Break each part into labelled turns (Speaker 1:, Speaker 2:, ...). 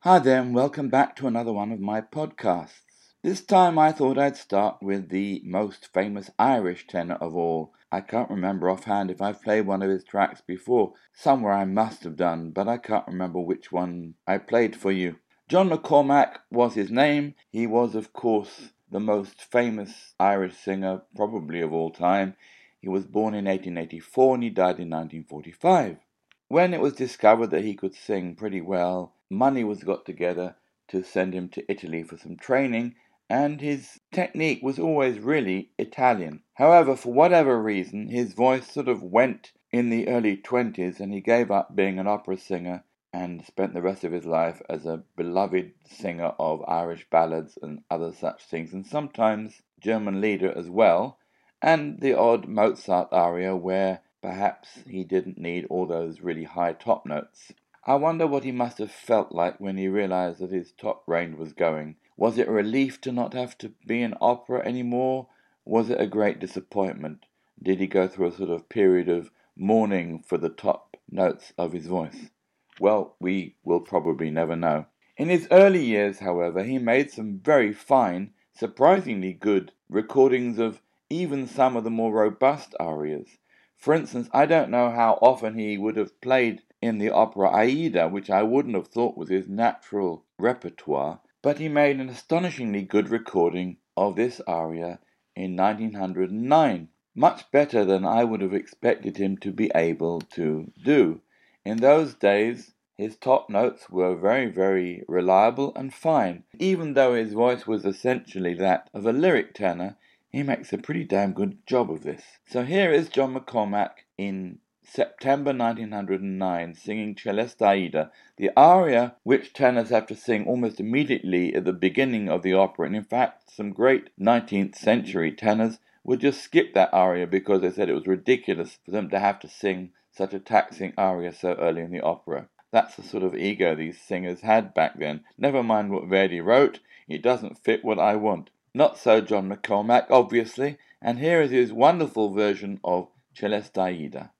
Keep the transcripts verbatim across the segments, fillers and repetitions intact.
Speaker 1: Hi there, and welcome back to another one of my podcasts. This time I thought I'd start with the most famous Irish tenor of all. I can't remember offhand if I've played one of his tracks before. Somewhere I must have done, but I can't remember which one I played for you. John McCormack was his name. He was, of course, the most famous Irish singer probably of all time. He was born in eighteen eighty-four and he died in nineteen forty-five. When it was discovered that he could sing pretty well, money was got together to send him to Italy for some training, and his technique was always really Italian. However, for whatever reason, his voice sort of went in the early twenties, and he gave up being an opera singer and spent the rest of his life as a beloved singer of Irish ballads and other such things, and sometimes German lieder as well, and the odd Mozart aria where perhaps he didn't need all those really high top notes. I wonder what he must have felt like when he realized that his top range was going. Was it a relief to not have to be in opera anymore? Was it a great disappointment? Did he go through a sort of period of mourning for the top notes of his voice? Well, we will probably never know. In his early years, however, he made some very fine, surprisingly good recordings of even some of the more robust arias. For instance, I don't know how often he would have played in the opera Aida, which I wouldn't have thought was his natural repertoire, but he made an astonishingly good recording of this aria in nineteen oh nine, much better than I would have expected him to be able to do. In those days, his top notes were very, very reliable and fine. Even though his voice was essentially that of a lyric tenor, he makes a pretty damn good job of this. So here is John McCormack in September nineteen oh nine singing Celeste Aida, the aria which tenors have to sing almost immediately at the beginning of the opera. And in fact, some great nineteenth century tenors would just skip that aria because they said it was ridiculous for them to have to sing such a taxing aria so early in the opera. That's the sort of ego these singers had back then. Never mind what Verdi wrote, it doesn't fit what I want. Not so John McCormack, obviously, and here is his wonderful version of Celeste Aida.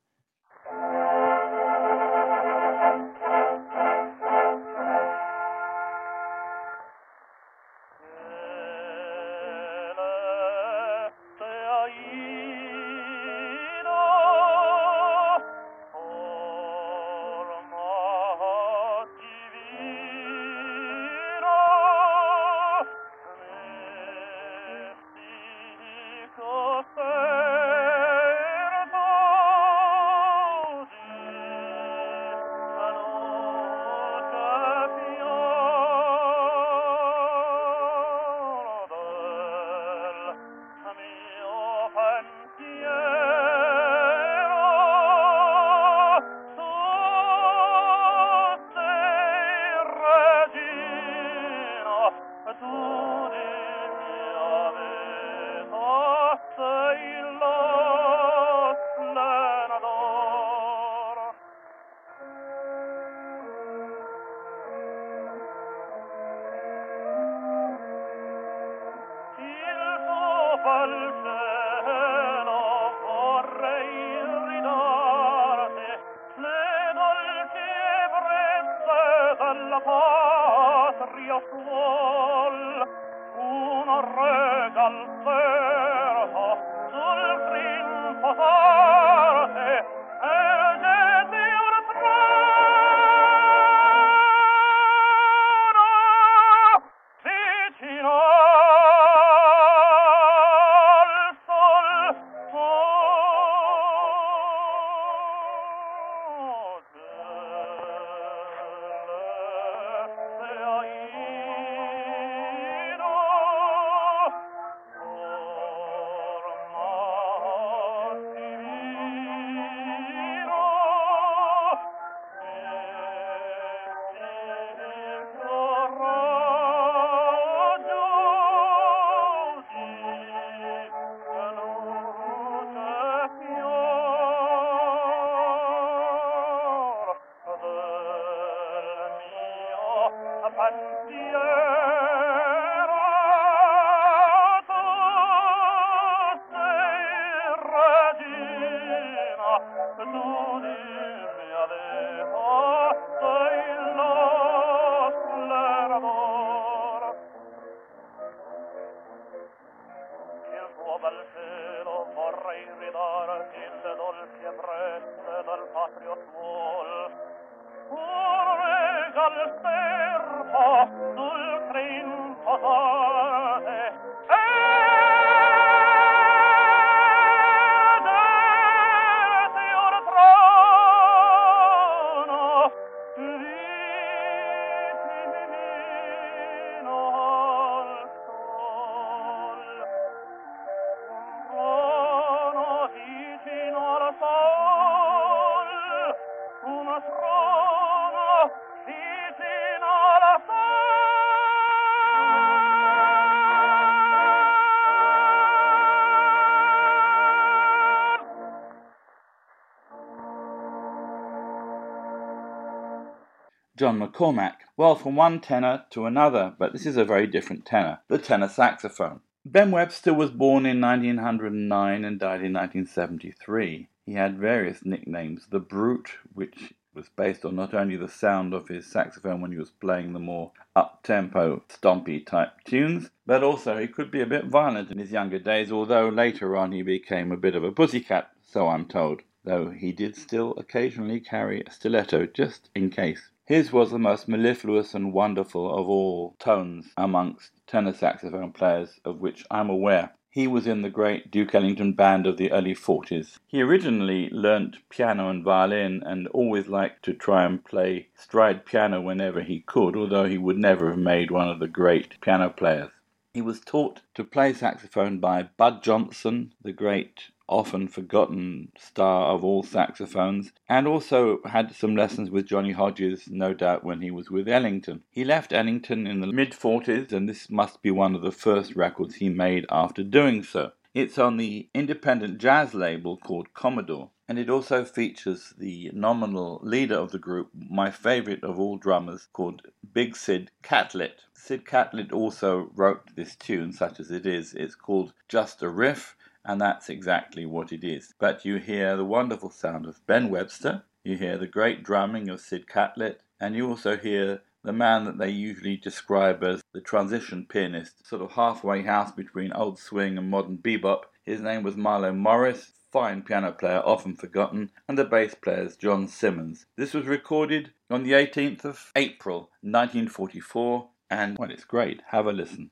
Speaker 1: John McCormack? Well, from one tenor to another, but this is a very different tenor, the tenor saxophone. Ben Webster was born in nineteen oh nine and died in nineteen seventy-three. He had various nicknames. The Brute, which was based on not only the sound of his saxophone when he was playing the more up-tempo, stompy type tunes, but also he could be a bit violent in his younger days, although later on he became a bit of a pussycat, so I'm told, though he did still occasionally carry a stiletto just in case. His was the most mellifluous and wonderful of all tones amongst tenor saxophone players of which I'm aware. He was in the great Duke Ellington band of the early forties. He originally learnt piano and violin and always liked to try and play stride piano whenever he could, although he would never have made one of the great piano players. He was taught to play saxophone by Bud Johnson, the great often forgotten star of all saxophones, and also had some lessons with Johnny Hodges, no doubt when he was with Ellington. He left Ellington in the mid-forties, and this must be one of the first records he made after doing so. It's on the independent jazz label called Commodore, and it also features the nominal leader of the group, my favourite of all drummers, called Big Sid Catlett. Sid Catlett also wrote this tune, such as it is. It's called Just a Riff, and that's exactly what it is. But you hear the wonderful sound of Ben Webster, you hear the great drumming of Sid Catlett, and you also hear the man that they usually describe as the transition pianist, sort of halfway house between old swing and modern bebop. His name was Marlo Morris, fine piano player, often forgotten, and the bass player is John Simmons. This was recorded on the eighteenth of April, nineteen forty-four, and, well, it's great. Have a listen.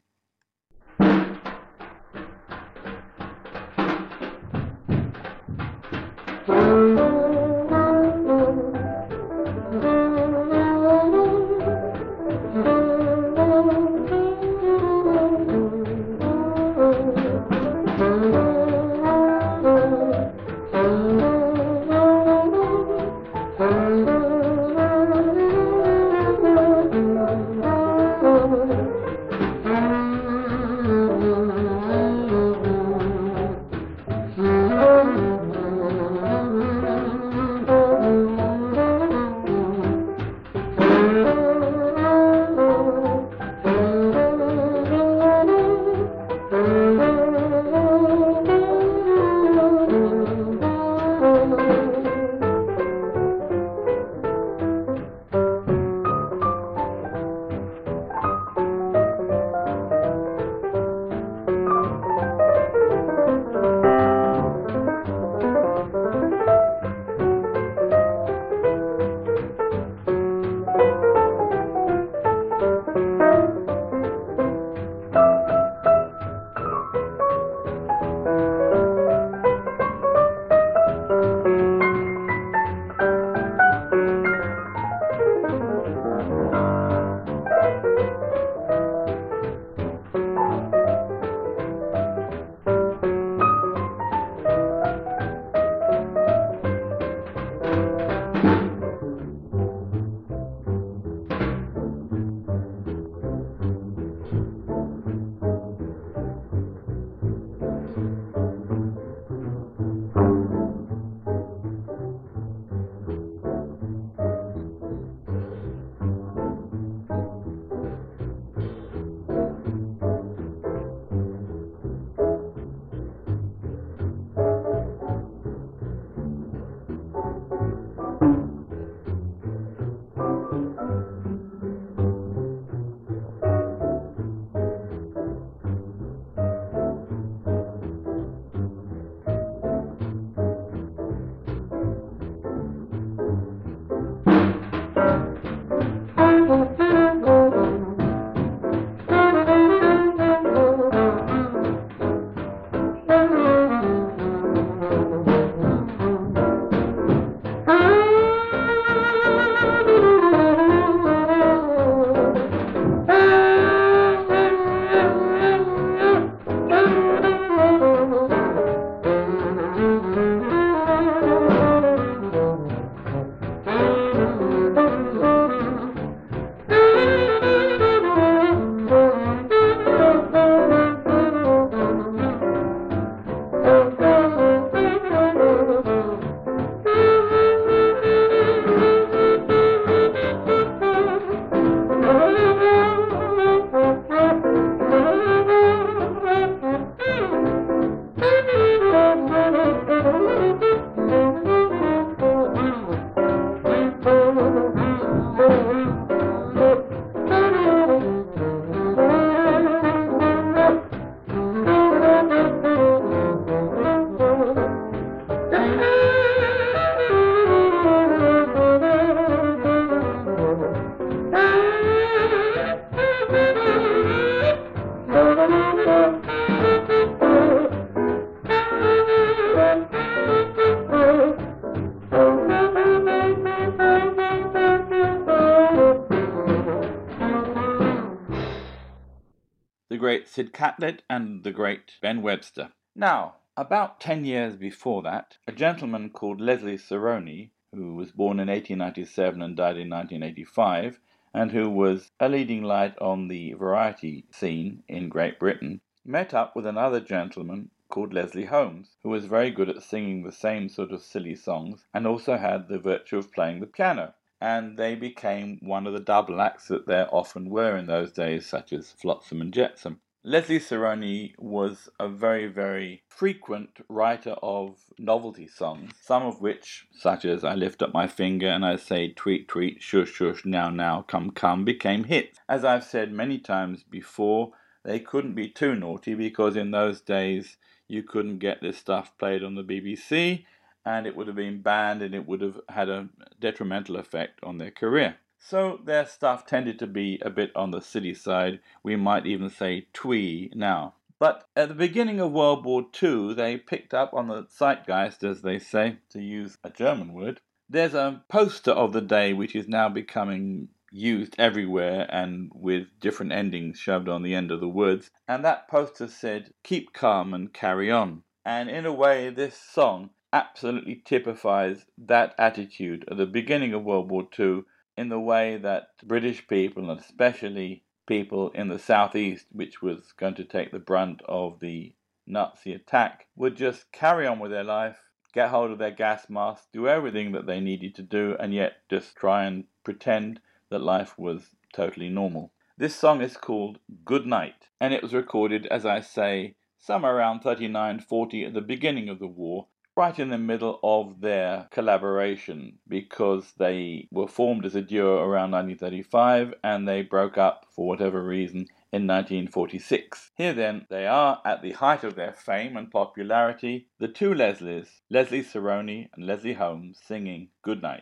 Speaker 1: the great Sid Catlett and the great Ben Webster. Now, about ten years before that, a gentleman called Leslie Sarony, who was born in eighteen ninety-seven and died in nineteen eighty-five, and who was a leading light on the variety scene in Great Britain, met up with another gentleman called Leslie Holmes, who was very good at singing the same sort of silly songs and also had the virtue of playing the piano. And they became one of the double acts that there often were in those days, such as Flotsam and Jetsam. Leslie Sarony was a very, very frequent writer of novelty songs, some of which, such as I Lift Up My Finger and I Say Tweet Tweet, Shush Shush, Now Now, Come Come, became hits. As I've said many times before, they couldn't be too naughty because in those days you couldn't get this stuff played on the B B C, and it would have been banned and it would have had a detrimental effect on their career. So their stuff tended to be a bit on the silly side, we might even say twee now. But at the beginning of World War Two, they picked up on the zeitgeist, as they say, to use a German word. There's a poster of the day which is now becoming used everywhere and with different endings shoved on the end of the words, and that poster said, "Keep calm and carry on." And in a way, this song absolutely typifies that attitude at the beginning of World War Two in the way that British people, and especially people in the southeast, which was going to take the brunt of the Nazi attack, would just carry on with their life, get hold of their gas masks, do everything that they needed to do, and yet just try and pretend that life was totally normal. This song is called Good Night, and it was recorded, as I say, somewhere around thirty-nine forty at the beginning of the war, right in the middle of their collaboration, because they were formed as a duo around nineteen thirty-five and they broke up for whatever reason in nineteen forty-six. Here then they are at the height of their fame and popularity, the two Leslies, Leslie Sarony and Leslie Holmes, singing Good Night.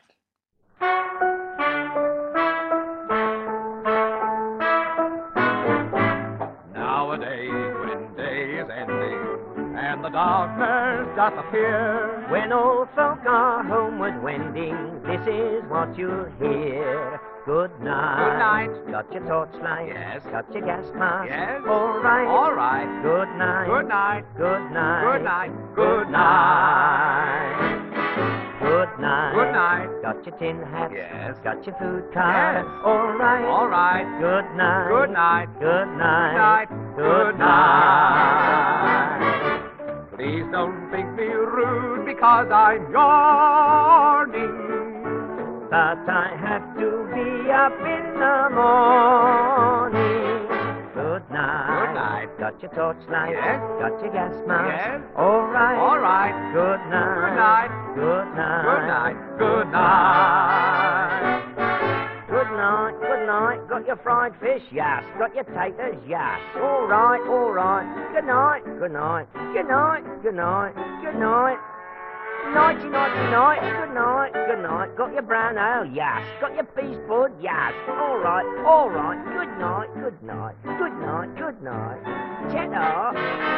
Speaker 2: Nowadays when day is ending and the darkness doth appear,
Speaker 3: when old folk are homeward wending, this is what you'll hear. Good night.
Speaker 2: Good night.
Speaker 3: Got your torchlight?
Speaker 2: Yes.
Speaker 3: Got your gas mask?
Speaker 2: Yes.
Speaker 3: All right.
Speaker 2: All right.
Speaker 3: Good night.
Speaker 2: Good night.
Speaker 3: Good night.
Speaker 2: Good night. Good night.
Speaker 3: Good night.
Speaker 2: Good night.
Speaker 3: Got your tin hat?
Speaker 2: Yes.
Speaker 3: Got your food card?
Speaker 2: Yes.
Speaker 3: All right.
Speaker 2: All right.
Speaker 3: Good night.
Speaker 2: Good night.
Speaker 3: Good night.
Speaker 2: Good night.
Speaker 3: Good night.
Speaker 2: Please don't think me rude because I'm yawning,
Speaker 3: but I have to be up in the morning. Good night.
Speaker 2: Good night.
Speaker 3: Got your torchlight?
Speaker 2: Yes.
Speaker 3: Got your gas mask?
Speaker 2: Yes.
Speaker 3: All right.
Speaker 2: All right.
Speaker 3: Good night.
Speaker 2: Good night.
Speaker 3: Good night.
Speaker 2: Good night. Good night.
Speaker 3: Good night. Good night. Got your fried fish? Yes. Got your taters? Yes. All right. All right. Good night. Good night. Good night. Good night. Good night. Nighty, nighty, night. Good night. Good night. Got your brown ale? Yes. Got your peas bud? Yes. All right. All right. Good night. Good night. Good night. Good night. Cheddar.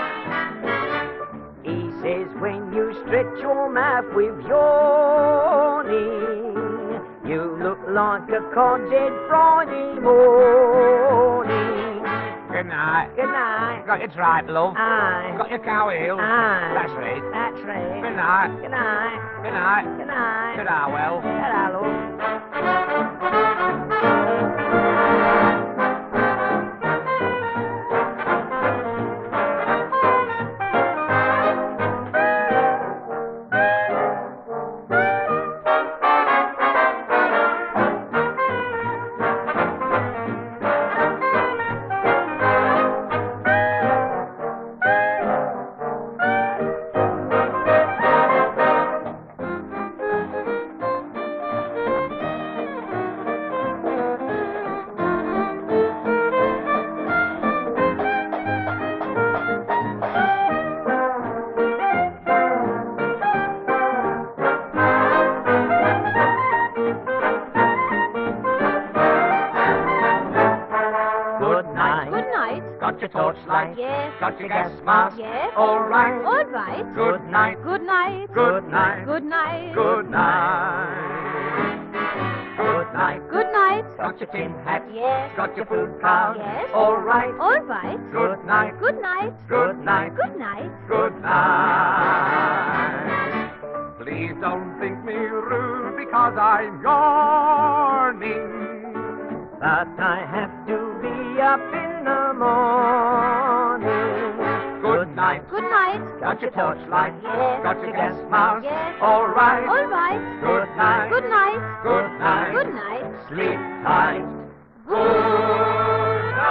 Speaker 3: He says when you stretch your mouth with yawning, you look like a cod's head Friday morning.
Speaker 2: Good night.
Speaker 3: Good night.
Speaker 2: Got your tripe, love.
Speaker 3: Aye.
Speaker 2: Got your cow heels.
Speaker 3: Aye.
Speaker 2: That's right.
Speaker 3: That's right.
Speaker 2: Good night.
Speaker 3: Good night.
Speaker 2: Good night.
Speaker 3: Good night.
Speaker 2: Good night, well.
Speaker 3: Hello. Got your torchlight?
Speaker 4: Yes.
Speaker 2: Got your gas mask?
Speaker 4: Yes.
Speaker 2: All right.
Speaker 4: All right.
Speaker 2: Good night.
Speaker 4: Good night.
Speaker 2: Good night.
Speaker 4: Good night.
Speaker 2: Good night. Good night.
Speaker 4: Good night.
Speaker 2: Got your tin hat?
Speaker 4: Yes.
Speaker 2: Got your food card?
Speaker 4: Yes.
Speaker 2: All right.
Speaker 4: All right.
Speaker 2: Good night.
Speaker 4: Good night.
Speaker 2: Good night.
Speaker 4: Good night.
Speaker 2: Good night. Please don't think me rude because I'm yawning,
Speaker 3: But I have to be up in the morning.
Speaker 2: Good night.
Speaker 4: Good night.
Speaker 2: Got your torchlight?
Speaker 4: Yes.
Speaker 2: Got your gas mask?
Speaker 4: Yes.
Speaker 2: All right.
Speaker 4: All right.
Speaker 2: Good night.
Speaker 4: Good night.
Speaker 2: Good night.
Speaker 4: Good night.
Speaker 2: Sleep tight. Good night.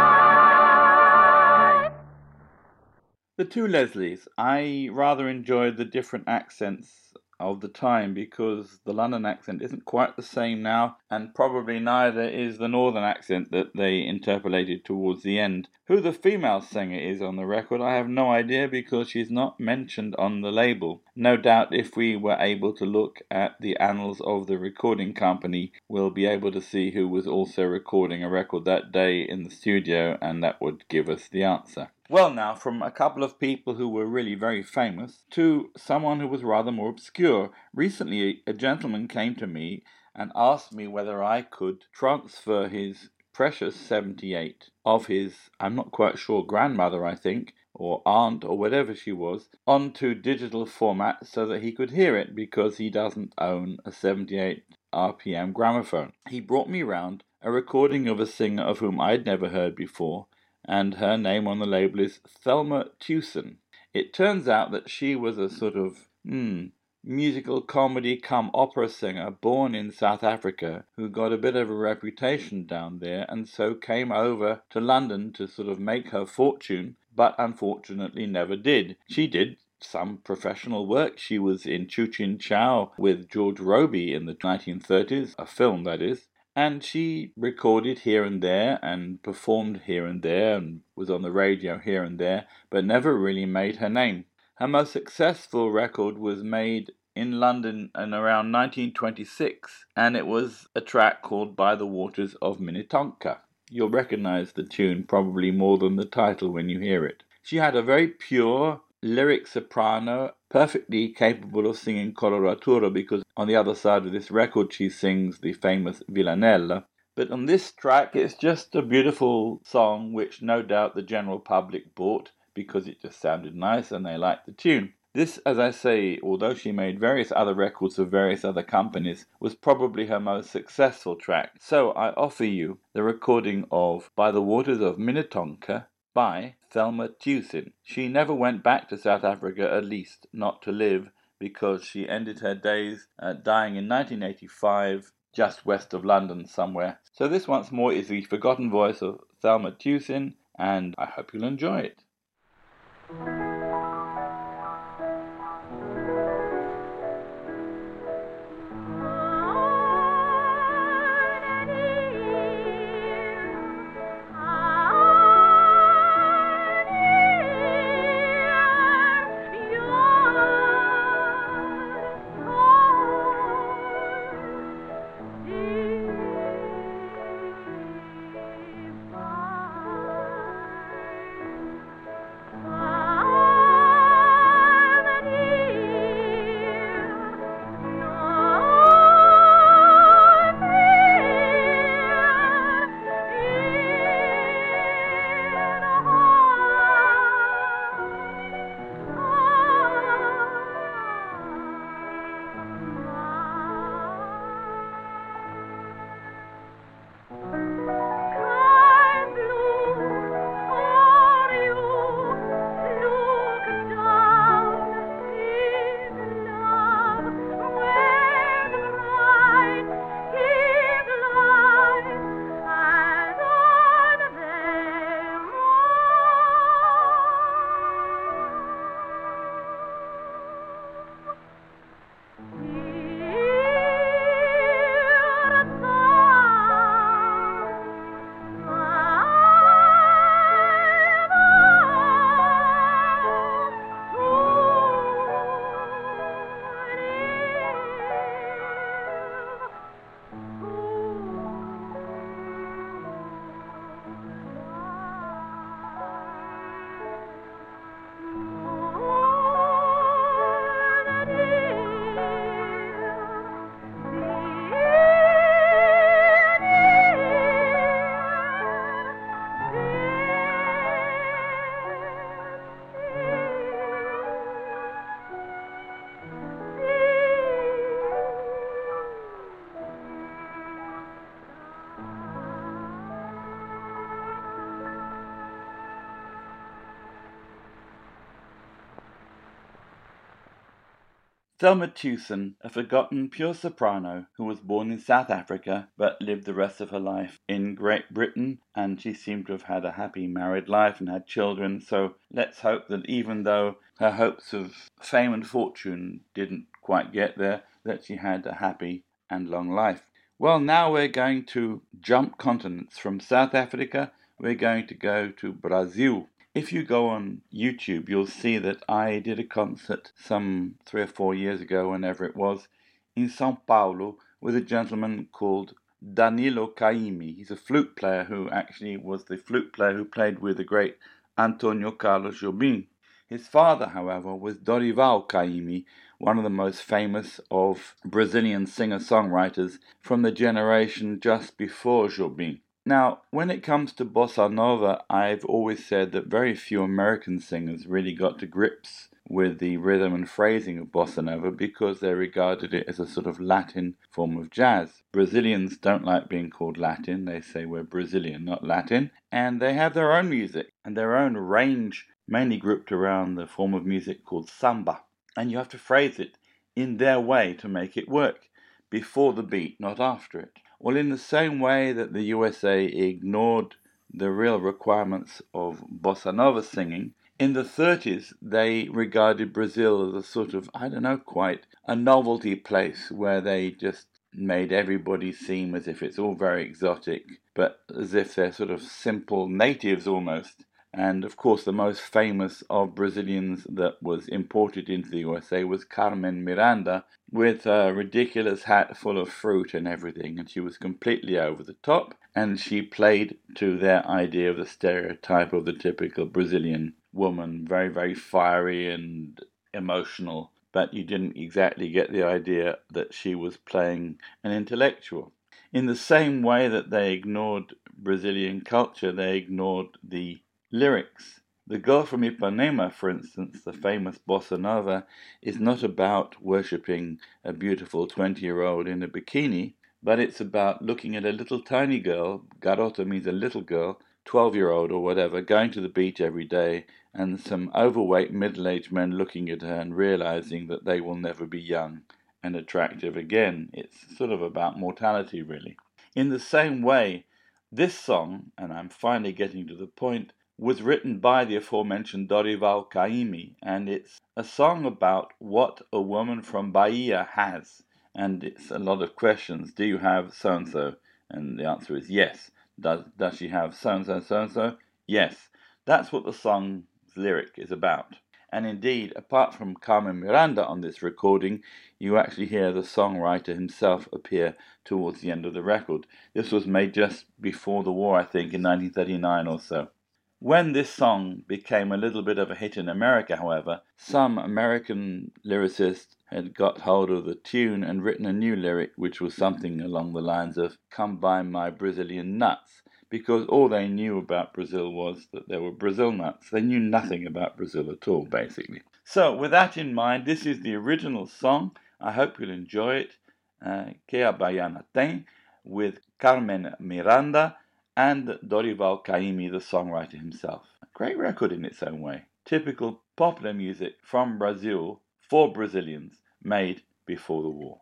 Speaker 1: The Two Leslies. I rather enjoyed the different accents of the time because the London accent isn't quite the same now, and probably neither is the northern accent that they interpolated towards the end. Who the female singer is on the record, I have no idea because she's not mentioned on the label. No doubt if we were able to look at the annals of the recording company, we'll be able to see who was also recording a record that day in the studio, and that would give us the answer. Well, now, from a couple of people who were really very famous to someone who was rather more obscure. Recently, a gentleman came to me and asked me whether I could transfer his precious seventy-eight of his, I'm not quite sure, grandmother, I think, or aunt, or whatever she was, onto digital format so that he could hear it because he doesn't own a seventy-eight R P M gramophone. He brought me round a recording of a singer of whom I'd never heard before, and her name on the label is Thelma Tewson. It turns out that she was a sort of, hmm, musical comedy cum opera singer born in South Africa who got a bit of a reputation down there and so came over to London to sort of make her fortune, but unfortunately never did. She did some professional work. She was in Chu Chin Chow with George Robey in the nineteen thirties, a film that is. And she recorded here and there and performed here and there and was on the radio here and there, but never really made her name. Her most successful record was made in London in around nineteen twenty-six, and it was a track called By the Waters of Minnetonka. You'll recognize the tune probably more than the title when you hear it. She had a very pure lyric soprano, perfectly capable of singing coloratura because on the other side of this record she sings the famous Villanella. But on this track it's just a beautiful song which no doubt the general public bought because it just sounded nice and they liked the tune. This, as I say, although she made various other records for various other companies, was probably her most successful track. So I offer you the recording of By the Waters of Minnetonka by Thelma Tewson. She never went back to South Africa, at least not to live, because she ended her days uh, dying in nineteen eighty-five, just west of London somewhere. So this once more is the forgotten voice of Thelma Tewson, and I hope you'll enjoy it.
Speaker 4: Ah
Speaker 1: Thelma Tewson, a forgotten pure soprano who was born in South Africa but lived the rest of her life in Great Britain, and she seemed to have had a happy married life and had children, so let's hope that even though her hopes of fame and fortune didn't quite get there, that she had a happy and long life. Well, now we're going to jump continents. From South Africa, we're going to go to Brazil. If you go on YouTube, you'll see that I did a concert some three or four years ago, whenever it was, in São Paulo with a gentleman called Danilo Caymmi. He's a flute player who actually was the flute player who played with the great Antonio Carlos Jobim. His father, however, was Dorival Caymmi, one of the most famous of Brazilian singer-songwriters from the generation just before Jobim. Now, when it comes to bossa nova, I've always said that very few American singers really got to grips with the rhythm and phrasing of bossa nova because they regarded it as a sort of Latin form of jazz. Brazilians don't like being called Latin. They say we're Brazilian, not Latin. And they have their own music and their own range, mainly grouped around the form of music called samba. And you have to phrase it in their way to make it work, before the beat, not after it. Well, in the same way that the U S A ignored the real requirements of bossa nova singing, in the thirties they regarded Brazil as a sort of, I don't know quite, a novelty place where they just made everybody seem as if it's all very exotic, but as if they're sort of simple natives almost. And of course the most famous of Brazilians that was imported into the U S A was Carmen Miranda, with a ridiculous hat full of fruit and everything, and she was completely over the top, and she played to their idea of the stereotype of the typical Brazilian woman, very, very fiery and emotional, but you didn't exactly get the idea that she was playing an intellectual. In the same way that they ignored Brazilian culture, they ignored the lyrics. The Girl from Ipanema, for instance, the famous bossa nova, is not about worshipping a beautiful twenty-year-old in a bikini, but it's about looking at a little tiny girl, garota means a little girl, twelve-year-old or whatever, going to the beach every day, and some overweight middle-aged men looking at her and realizing that they will never be young and attractive again. It's sort of about mortality, really. In the same way, this song, and I'm finally getting to the point, was written by the aforementioned Dorival Caymmi, and it's a song about what a woman from Bahia has. And it's a lot of questions. Do you have so-and-so? And the answer is yes. Does, does she have so-and-so, so-and-so? Yes. That's what the song's lyric is about. And indeed, apart from Carmen Miranda on this recording, you actually hear the songwriter himself appear towards the end of the record. This was made just before the war, I think, in nineteen thirty-nine or so. When this song became a little bit of a hit in America, however, some American lyricists had got hold of the tune and written a new lyric which was something along the lines of "Come buy my Brazilian nuts," because all they knew about Brazil was that there were Brazil nuts. They knew nothing about Brazil at all, basically. So, with that in mind, this is the original song. I hope you'll enjoy it. Uh, Que a Baiana Tem, with Carmen Miranda and Dorival Caymmi, the songwriter himself. A great record in its own way. Typical popular music from Brazil for Brazilians, made before the war.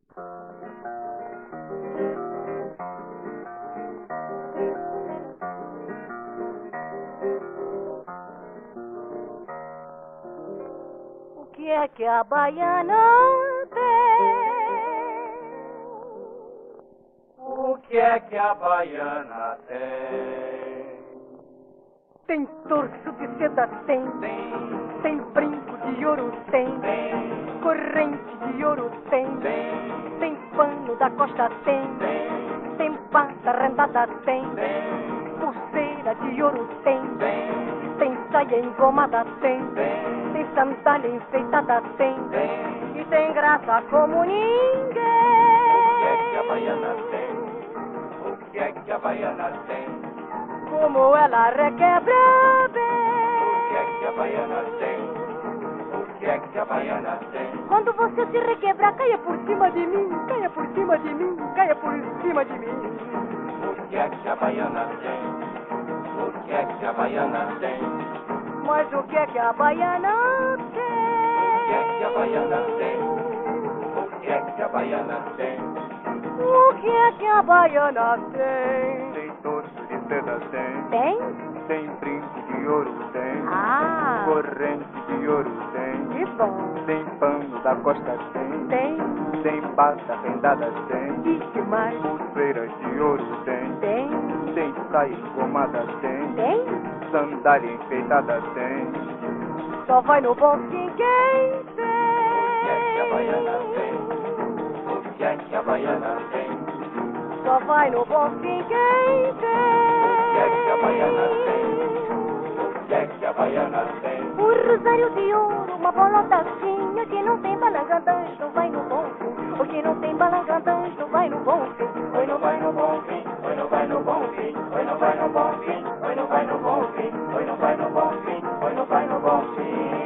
Speaker 4: O que é que a baiana tem?
Speaker 2: O que é que a baiana tem?
Speaker 4: Tem torso de seda, tem.
Speaker 2: Tem,
Speaker 4: Tem brinco de ouro, tem.
Speaker 2: tem,
Speaker 4: Corrente de ouro, tem.
Speaker 2: tem,
Speaker 4: Tem pano da costa, tem.
Speaker 2: tem,
Speaker 4: Tem pata rendada, tem.
Speaker 2: tem,
Speaker 4: Pulseira de ouro, tem.
Speaker 2: tem,
Speaker 4: Tem saia engomada, tem.
Speaker 2: tem,
Speaker 4: Tem sandália enfeitada, tem.
Speaker 2: tem.
Speaker 4: E tem graça como ninguém.
Speaker 2: O que é que a baiana tem? O que é que a baiana tem?
Speaker 4: Como ela requebra bem.
Speaker 2: O que é que a baiana tem? O que é que a baiana tem?
Speaker 4: Quando você se requebrar, caia por cima de mim, caia por cima de mim, caia por cima de mim.
Speaker 2: O que é que a baiana tem? O que é que a baiana tem?
Speaker 4: Mas o que é que a baiana
Speaker 2: O que é que a
Speaker 4: tem?
Speaker 2: baiana tem?
Speaker 5: que é que a baiana tem?
Speaker 4: O que é que a baiana tem?
Speaker 5: Tem torso de seda, tem.
Speaker 4: Tem?
Speaker 5: Tem brinco de ouro, tem.
Speaker 4: Ah,
Speaker 5: Corrente de ouro, tem.
Speaker 4: que bom.
Speaker 5: Tem pano da costa, tem.
Speaker 4: Tem?
Speaker 5: Tem bata rendada, tem.
Speaker 4: E que mais?
Speaker 5: Pulseiras de ouro, tem.
Speaker 4: Tem?
Speaker 5: Tem saia engomada, tem.
Speaker 4: Tem?
Speaker 5: Sandália enfeitada, tem.
Speaker 4: Só vai no bom fim quem
Speaker 5: O que é que a baiana tem? O que é que a baiana tem?
Speaker 4: Só vai no bom fim quem tem.
Speaker 5: O que é que a baiana tem? O que é que a baiana tem?
Speaker 4: Um rosário de ouro, uma bolotazinha. Que não tem balangandãs, não vai no bom fim. O que não tem balangandãs, não vai no bom fim.
Speaker 5: Oi, não vai no bom fim, oi, não vai no bom fim, oi, não vai no bom fim, oi, não vai no bom fim, oi, não vai no bom fim, oi, não vai no bom fim.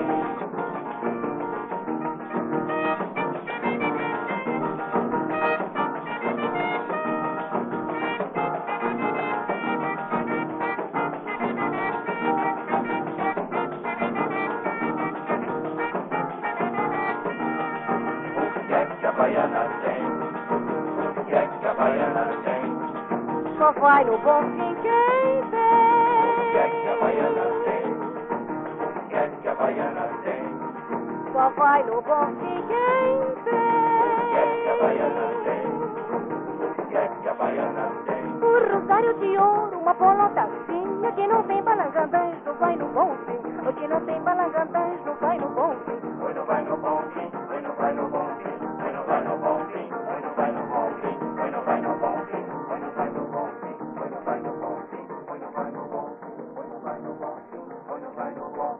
Speaker 5: O que é que a baiana tem? O que é que a baiana tem?
Speaker 4: Só vai no bom fim quem
Speaker 5: O que é que a
Speaker 4: tem.
Speaker 5: baiana tem? O que é que a baiana tem?
Speaker 4: Só vai no bom fim quem
Speaker 5: O que é que a baiana
Speaker 4: tem.
Speaker 5: tem? O que é que a baiana tem?
Speaker 4: Um rosário de ouro, uma bolotazinha. Que não tem balangandãs, não vai no bom fim. O que não tem balangandãs, não vai no bom fim.
Speaker 5: Oi, não vai no bom fim, oi, não vai no bom fim, oi, não vai no bom fim, oi, não vai no bom fim, oi, não vai no bom fim, oi, não vai no bom fim, oi, não vai no bom fim, oi, não vai no bom fim, oi, não vai no bom fim, oi, não vai no bom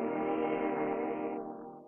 Speaker 5: fim.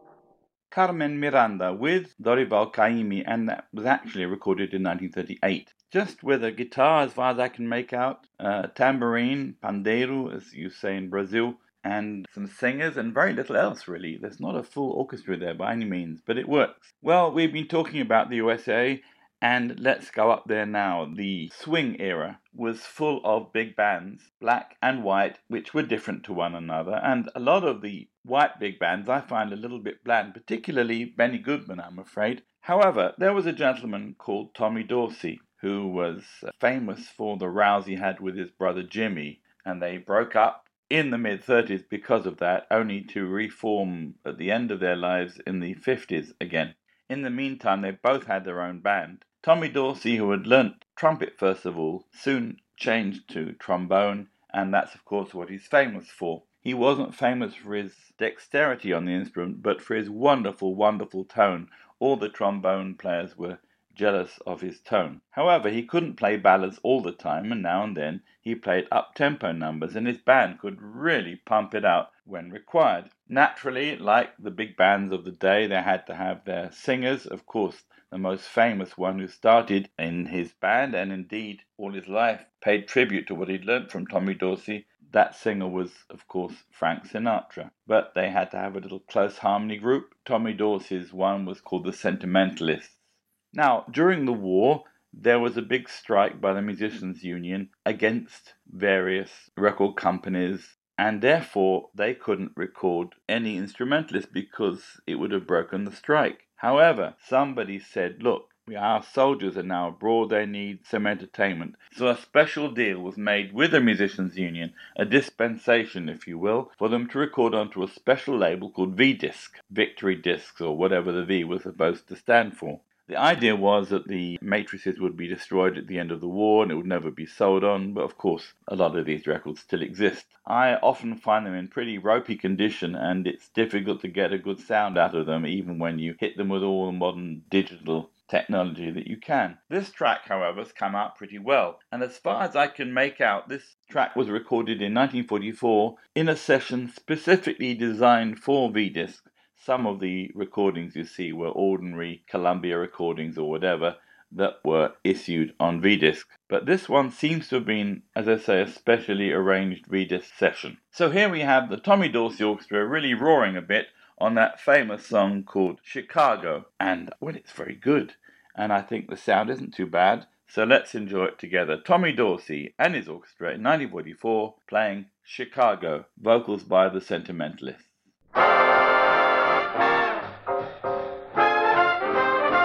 Speaker 1: Carmen Miranda with Dorival Caymmi, and that was actually recorded in nineteen thirty-eight. Just with a guitar, as far as I can make out, uh, tambourine, pandeiro, as you say in Brazil, and some singers, and very little else really. There's not a full orchestra there by any means, but it works. Well, we've been talking about the U S A, and let's go up there now. The swing era was full of big bands, black and white, which were different to one another, and a lot of the white big bands I find a little bit bland, particularly Benny Goodman, I'm afraid. However, there was a gentleman called Tommy Dorsey, who was famous for the rows he had with his brother Jimmy, and they broke up in the mid-thirties because of that, only to reform at the end of their lives in the fifties again. In the meantime, they both had their own band. Tommy Dorsey, who had learnt trumpet first of all, soon changed to trombone, and that's of course what he's famous for. He wasn't famous for his dexterity on the instrument, but for his wonderful, wonderful tone. All the trombone players were jealous of his tone. However, he couldn't play ballads all the time, and now and then he played up-tempo numbers, and his band could really pump it out when required. Naturally, like the big bands of the day, they had to have their singers. Of course, the most famous one who started in his band, and indeed all his life paid tribute to what he'd learnt from Tommy Dorsey, that singer was, of course, Frank Sinatra. But they had to have a little close harmony group. Tommy Dorsey's one was called the Sentimentalists. Now, during the war, there was a big strike by the Musicians' Union against various record companies, and therefore they couldn't record any instrumentalists because it would have broken the strike. However, somebody said, look, our soldiers are now abroad, they need some entertainment. So a special deal was made with the Musicians' Union, a dispensation, if you will, for them to record onto a special label called V-Disc, Victory Discs, or whatever the V was supposed to stand for. The idea was that the matrices would be destroyed at the end of the war and it would never be sold on, but of course a lot of these records still exist. I often find them in pretty ropey condition, and it's difficult to get a good sound out of them even when you hit them with all the modern digital technology that you can. This track, however, has come out pretty well, and as far as I can make out, this track was recorded in nineteen forty-four in a session specifically designed for V-Disc. Some of the recordings you see were ordinary Columbia recordings or whatever that were issued on V-Disc. But this one seems to have been, as I say, a specially arranged V-Disc session. So here we have the Tommy Dorsey Orchestra really roaring a bit on that famous song called Chicago. And, well, it's very good. And I think the sound isn't too bad. So let's enjoy it together. Tommy Dorsey and his orchestra in nineteen forty-four playing Chicago. Vocals by the Sentimentalists.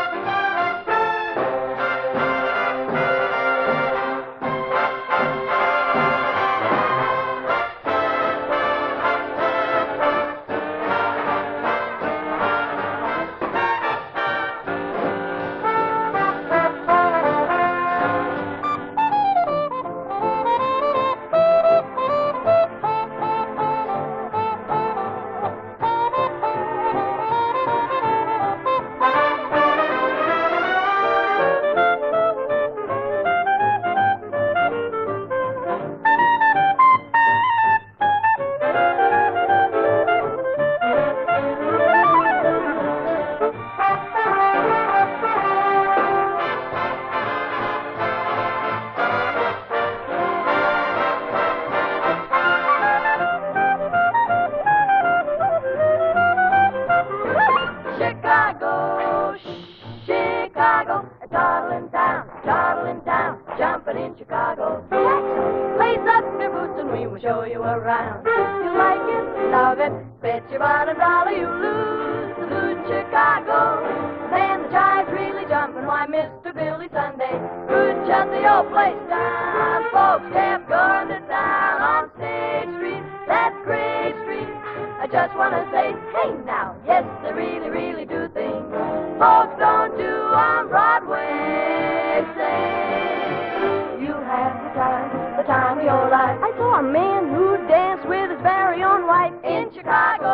Speaker 6: show you around. You like it, love it, bet your bottom dollar you lose. Salute Chicago, then the Giants really jumping. Why, Mister Billy Sunday could shut the old place down. Folks kept going to town on State Street, that great street. I just want to say, hey now, yes, they really, really do things folks don't do on Broadway. Say, you had the time, the time of your life. I saw a man who danced with his very own wife in Chicago,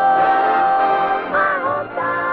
Speaker 6: my hometown.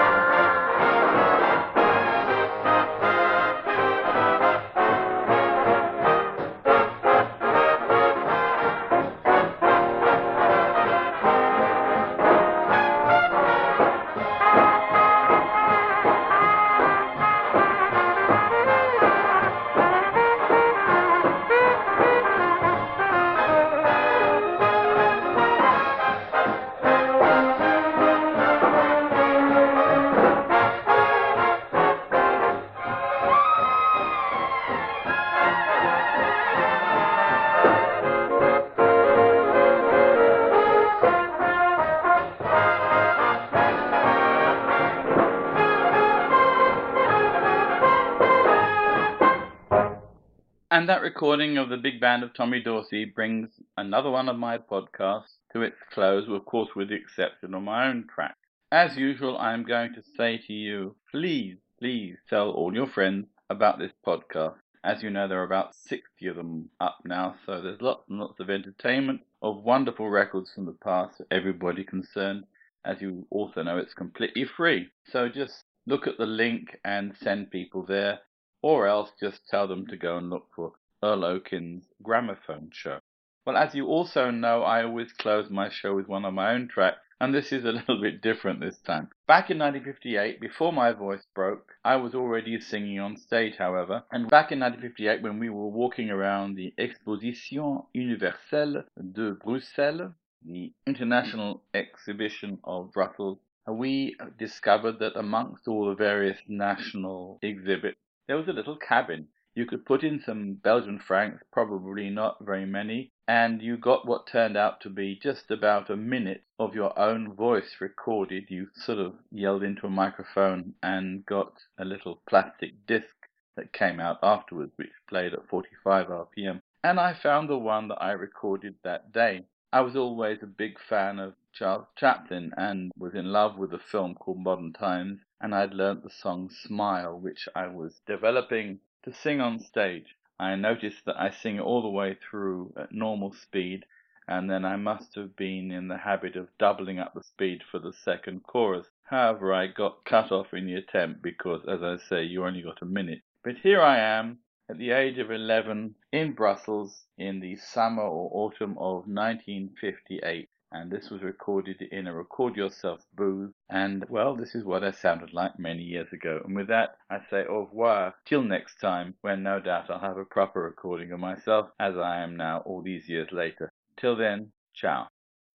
Speaker 1: And that recording of the big band of Tommy Dorsey brings another one of my podcasts to its close, of course with the exception of my own track. As usual, I am going to say to you, please, please tell all your friends about this podcast. As you know, there are about sixty of them up now, so there's lots and lots of entertainment, of wonderful records from the past for everybody concerned. As you also know, it's completely free. So just look at the link and send people there. Or else just tell them to go and look for Earl Oaken's Gramophone Show. Well, as you also know, I always close my show with one of my own tracks, and this is a little bit different this time. Back in nineteen fifty-eight, before my voice broke, I was already singing on stage, however, and back in nineteen fifty-eight, when we were walking around the Exposition Universelle de Bruxelles, the International Exhibition of Brussels, we discovered that amongst all the various national exhibits, there was a little cabin. You could put in some Belgian francs, probably not very many, and you got what turned out to be just about a minute of your own voice recorded. You sort of yelled into a microphone and got a little plastic disc that came out afterwards, which played at forty-five R P M. And I found the one that I recorded that day. I was always a big fan of Charles Chaplin and was in love with a film called Modern Times, and I'd learnt the song Smile, which I was developing to sing on stage. I noticed that I sing it all the way through at normal speed, and then I must have been in the habit of doubling up the speed for the second chorus. However, I got cut off in the attempt because, as I say, you only got a minute. But here I am, at the age of eleven, in Brussels, in the summer or autumn of nineteen fifty-eight. And this was recorded in a Record Yourself booth. And, well, this is what I sounded like many years ago. And with that, I say au revoir till next time, when no doubt I'll have a proper recording of myself, as I am now all these years later. Till then, ciao.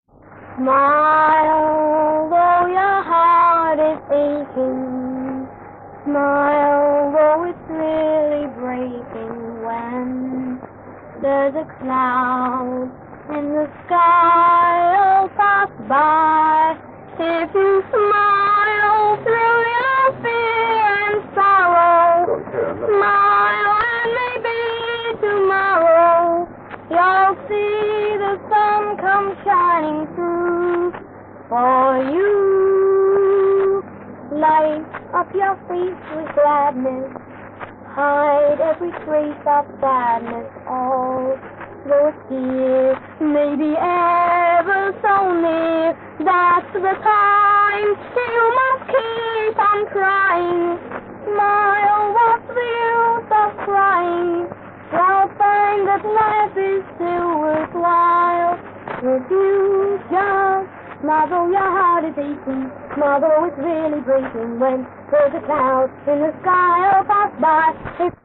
Speaker 4: Smile, though your heart is aching. Smile, though it's really breaking when there's a cloud in the sky, will pass by. If you smile through your fear and sorrow, smile and maybe tomorrow you'll see the sun come shining through for you. Light up your face with gladness, hide every trace of sadness, all though it's here, maybe ever so near. That's the time you must keep on trying. Smile, what's the use of crying? You'll find that life is still worthwhile if you just smile, though your heart is aching. Smile, though it's really breaking when there's a cloud in the sky will pass by. If